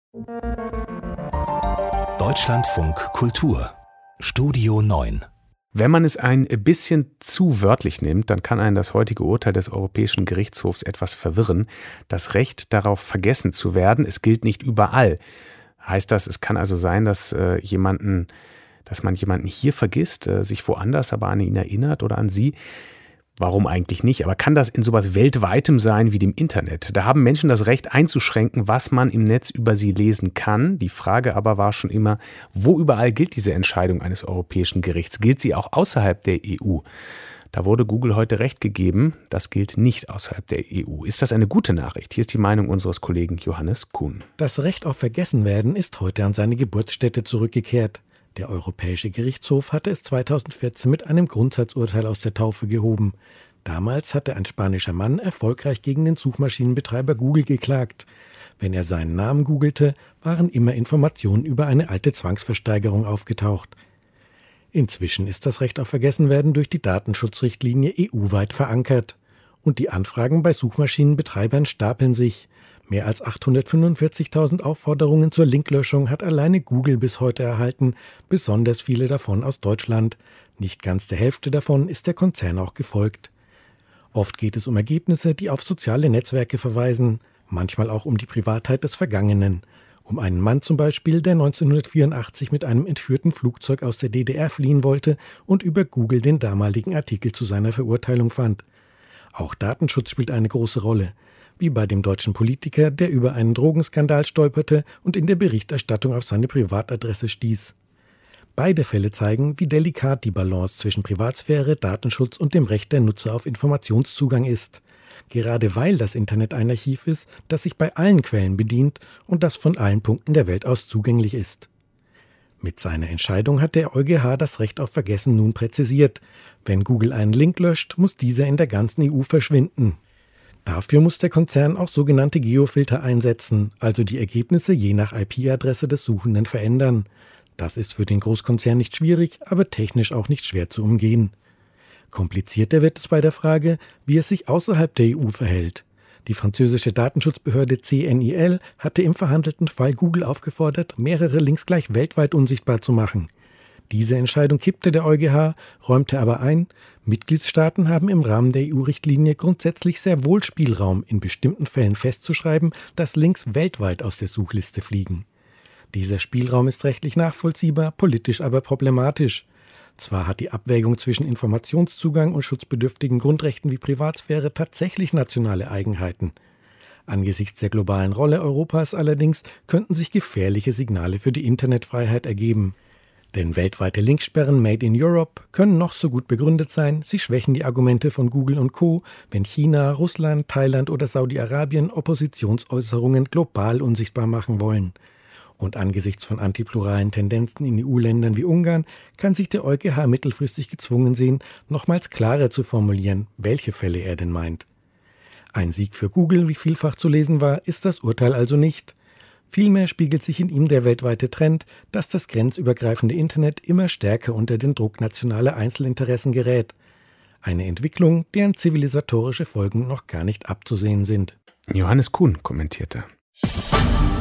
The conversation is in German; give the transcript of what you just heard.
Deutschlandfunk Kultur Studio 9. Wenn man es ein bisschen zu wörtlich nimmt, dann kann einen das heutige Urteil des Europäischen Gerichtshofs etwas verwirren. Das Recht darauf, vergessen zu werden, es gilt nicht überall. Heißt das, es kann also sein, dass man jemanden hier vergisst, sich woanders aber an ihn erinnert oder an sie? Warum eigentlich nicht? Aber kann das in sowas Weltweitem sein wie dem Internet? Da haben Menschen das Recht einzuschränken, was man im Netz über sie lesen kann. Die Frage aber war schon immer, wo überall gilt diese Entscheidung eines Europäischen Gerichts? Gilt sie auch außerhalb der EU? Da wurde Google heute Recht gegeben. Das gilt nicht außerhalb der EU. Ist das eine gute Nachricht? Hier ist die Meinung unseres Kollegen Johannes Kuhn. Das Recht auf Vergessenwerden ist heute an seine Geburtsstätte zurückgekehrt. Der Europäische Gerichtshof hatte es 2014 mit einem Grundsatzurteil aus der Taufe gehoben. Damals hatte ein spanischer Mann erfolgreich gegen den Suchmaschinenbetreiber Google geklagt. Wenn er seinen Namen googelte, waren immer Informationen über eine alte Zwangsversteigerung aufgetaucht. Inzwischen ist das Recht auf Vergessenwerden durch die Datenschutzrichtlinie EU-weit verankert. Und die Anfragen bei Suchmaschinenbetreibern stapeln sich. Mehr als 845.000 Aufforderungen zur Linklöschung hat alleine Google bis heute erhalten, besonders viele davon aus Deutschland. Nicht ganz der Hälfte davon ist der Konzern auch gefolgt. Oft geht es um Ergebnisse, die auf soziale Netzwerke verweisen, manchmal auch um die Privatheit des Vergangenen. Um einen Mann zum Beispiel, der 1984 mit einem entführten Flugzeug aus der DDR fliehen wollte und über Google den damaligen Artikel zu seiner Verurteilung fand. Auch Datenschutz spielt eine große Rolle. Wie bei dem deutschen Politiker, der über einen Drogenskandal stolperte und in der Berichterstattung auf seine Privatadresse stieß. Beide Fälle zeigen, wie delikat die Balance zwischen Privatsphäre, Datenschutz und dem Recht der Nutzer auf Informationszugang ist. Gerade weil das Internet ein Archiv ist, das sich bei allen Quellen bedient und das von allen Punkten der Welt aus zugänglich ist. Mit seiner Entscheidung hat der EuGH das Recht auf Vergessen nun präzisiert. Wenn Google einen Link löscht, muss dieser in der ganzen EU verschwinden. Dafür muss der Konzern auch sogenannte Geofilter einsetzen, also die Ergebnisse je nach IP-Adresse des Suchenden verändern. Das ist für den Großkonzern nicht schwierig, aber technisch auch nicht schwer zu umgehen. Komplizierter wird es bei der Frage, wie es sich außerhalb der EU verhält. Die französische Datenschutzbehörde CNIL hatte im verhandelten Fall Google aufgefordert, mehrere Links gleich weltweit unsichtbar zu machen. Diese Entscheidung kippte der EuGH, räumte aber ein, Mitgliedstaaten haben im Rahmen der EU-Richtlinie grundsätzlich sehr wohl Spielraum, in bestimmten Fällen festzuschreiben, dass Links weltweit aus der Suchliste fliegen. Dieser Spielraum ist rechtlich nachvollziehbar, politisch aber problematisch. Zwar hat die Abwägung zwischen Informationszugang und schutzbedürftigen Grundrechten wie Privatsphäre tatsächlich nationale Eigenheiten. Angesichts der globalen Rolle Europas allerdings könnten sich gefährliche Signale für die Internetfreiheit ergeben. Denn weltweite Linksperren made in Europe können noch so gut begründet sein, sie schwächen die Argumente von Google und Co., wenn China, Russland, Thailand oder Saudi-Arabien Oppositionsäußerungen global unsichtbar machen wollen. Und angesichts von antipluralen Tendenzen in EU-Ländern wie Ungarn kann sich der EuGH mittelfristig gezwungen sehen, nochmals klarer zu formulieren, welche Fälle er denn meint. Ein Sieg für Google, wie vielfach zu lesen war, ist das Urteil also nicht. Vielmehr spiegelt sich in ihm der weltweite Trend, dass das grenzübergreifende Internet immer stärker unter den Druck nationaler Einzelinteressen gerät. Eine Entwicklung, deren zivilisatorische Folgen noch gar nicht abzusehen sind. Johannes Kuhn kommentierte.